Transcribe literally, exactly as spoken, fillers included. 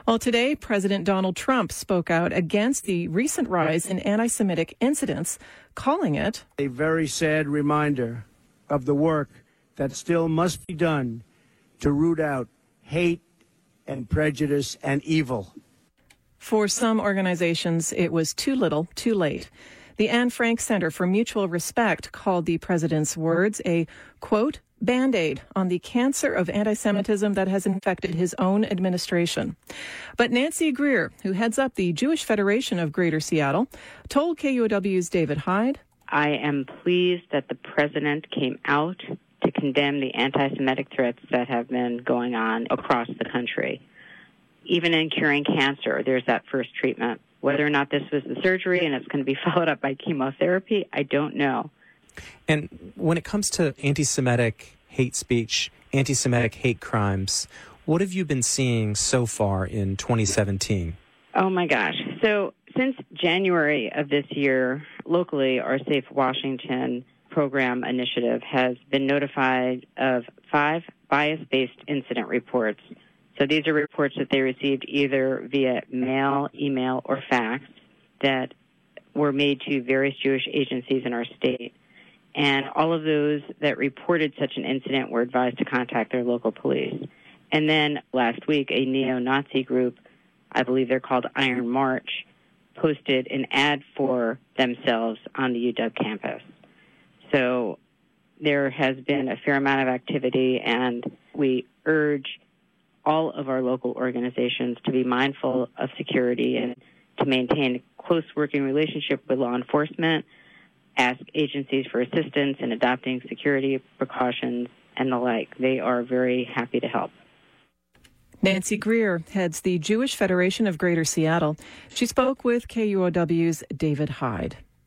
Well, today, President Donald Trump spoke out against the recent rise in anti-Semitic incidents, calling it a very sad reminder of the work that still must be done to root out hate and prejudice and evil. For some organizations, it was too little, too late. The Anne Frank Center for Mutual Respect called the president's words a, quote, Band-Aid on the cancer of anti-Semitism that has infected his own administration. But Nancy Greer, who heads up the Jewish Federation of Greater Seattle, told K U O W's David Hyde, I am pleased that the president came out to condemn the anti-Semitic threats that have been going on across the country. Even in curing cancer, there's that first treatment. Whether or not this was the surgery and it's going to be followed up by chemotherapy, I don't know. And when it comes to anti-Semitic hate speech, anti-Semitic hate crimes, what have you been seeing so far in twenty seventeen? Oh, my gosh. So since January of this year, locally, our Safe Washington program initiative has been notified of five bias-based incident reports. So these are reports that they received either via mail, email, or fax that were made to various Jewish agencies in our state. And all of those that reported such an incident were advised to contact their local police. And then last week, a neo-Nazi group, I believe they're called Iron March, posted an ad for themselves on the U W campus. So there has been a fair amount of activity, and we urge all of our local organizations to be mindful of security and to maintain a close working relationship with law enforcement, ask agencies for assistance in adopting security precautions and the like. They are very happy to help. Nancy Greer heads the Jewish Federation of Greater Seattle. She spoke with K U O W's David Hyde.